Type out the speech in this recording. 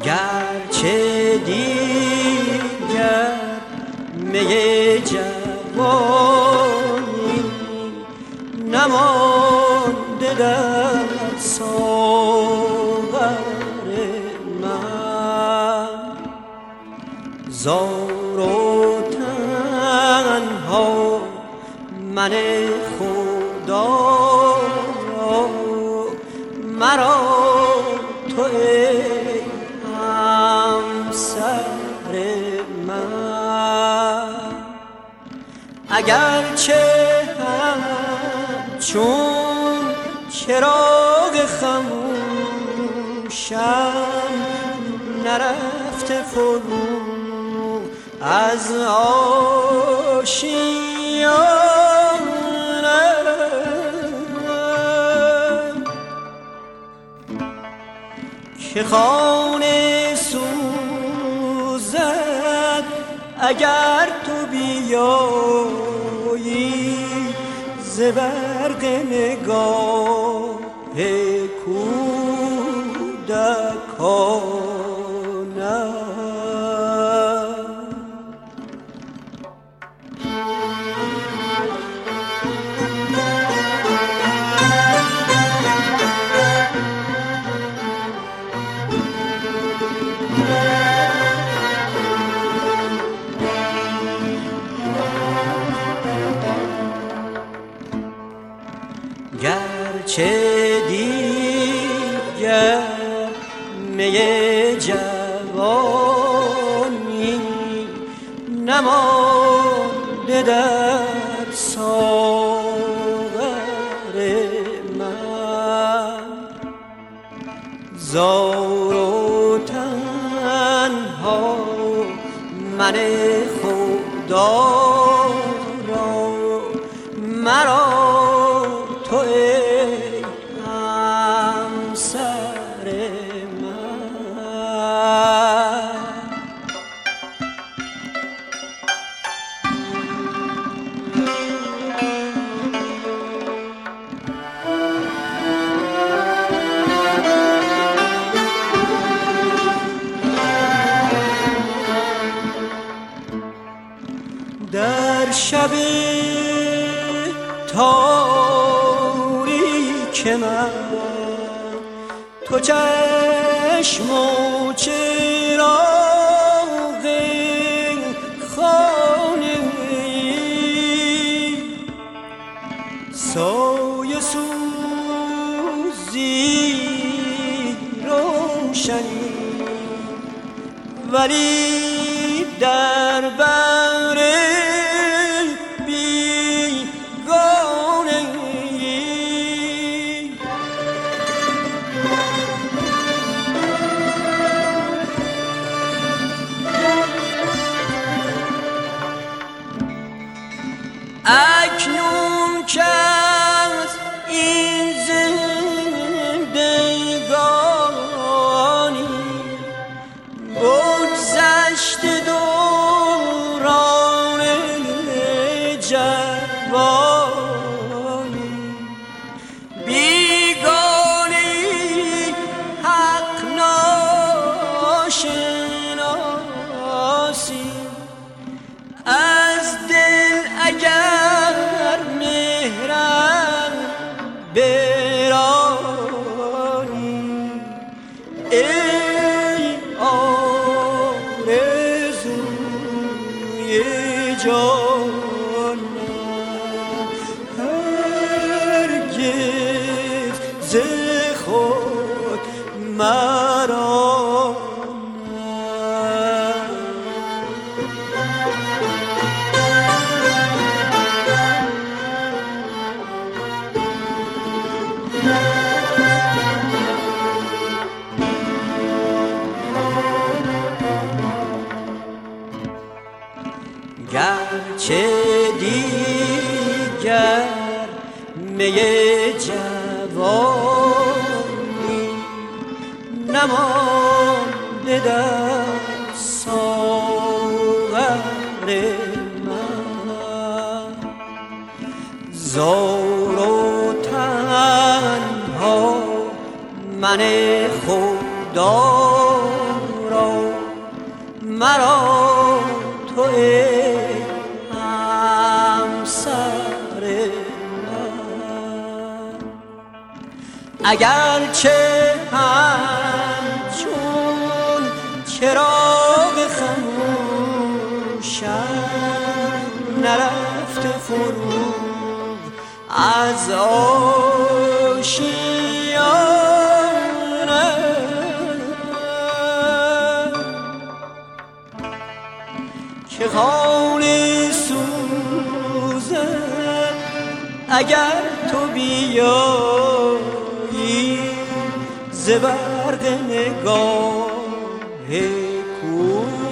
گرچه دیگر می جوانی نمانده در ساغر من، زار و تنها من خدا مرا تو ای همسر من. اگرچه همچون چراغ خموشم نرفته فرو از آشیانم، که خانه سوزد اگر تو بیایی ز برق نگاه کودکانم. گرچه دیگر می جوانی نمانده در ساغر من، زار و تنها من خدا را مرا تو ای همسر من. در شب تاریک من تو چشم و چراغ خانه ای، سایه سوزی روشنی ولی در بر بیگانه ای. اکنون که از این زندگانی بگذشت دوران جوانی، بیگانه حق ناشناسی از دل اگر مهرم برانی، ای آرزوی جانم هرگز ز خود مرا گرچه دیگر می جوانی نمانده در ساغر من، زار و تنها من خدا مرا تو ای همسر من. اگرچه همچون چراغ خموشم نرفته فرو از آشیانه، که خانه سوزد اگر تو بیایی ز برق نگاه کوه